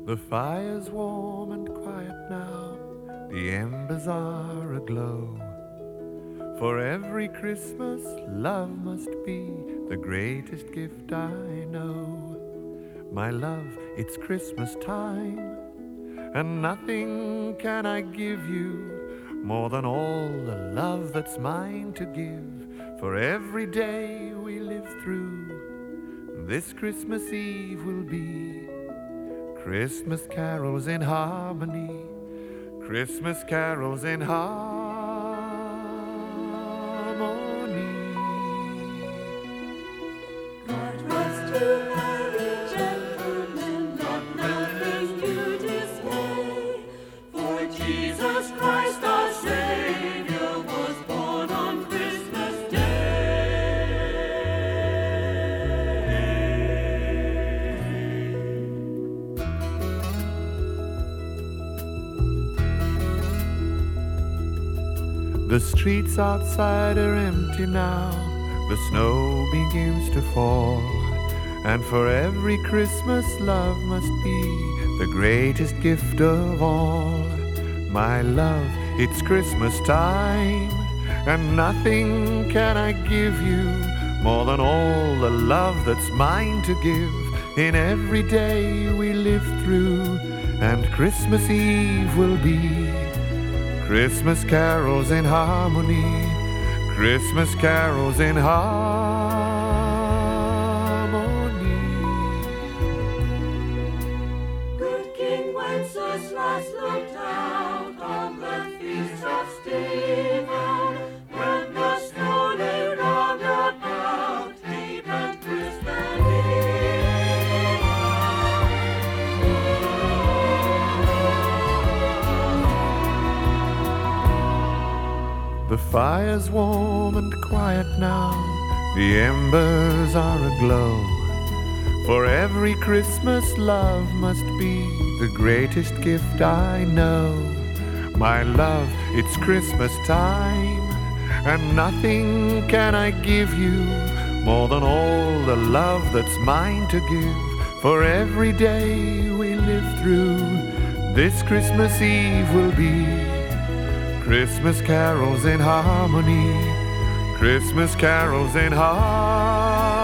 The fire's warm and quiet now, the embers are aglow. For every Christmas, love must be the greatest gift I know. My love, it's Christmas time, and nothing can I give you more than all the love that's mine to give. For every day we live through, this Christmas Eve will be Christmas carols in harmony, Christmas carols in harmony. God was to marry gentlemen, not nothing to dismay. For Jesus Christ our Savior was born on Christmas Day. The streets outside are empty now, the snow begins to fall, and for every Christmas love must be the greatest gift of all. My love, it's Christmas time, and nothing can I give you more than all the love that's mine to give. In every day we live through, and Christmas Eve will be Christmas carols in harmony, Christmas carols in harmony. Good King Wenceslas looked out on the feast of Stephen, when the snow lay round about deep and Christmas The fire's warm and quiet now, the embers are aglow. For every Christmas love must be the greatest gift I know. My love, it's Christmas time, and nothing can I give you more than all the love that's mine to give. For every day we live through, this Christmas Eve will be Christmas carols in harmony, Christmas carols in harmony.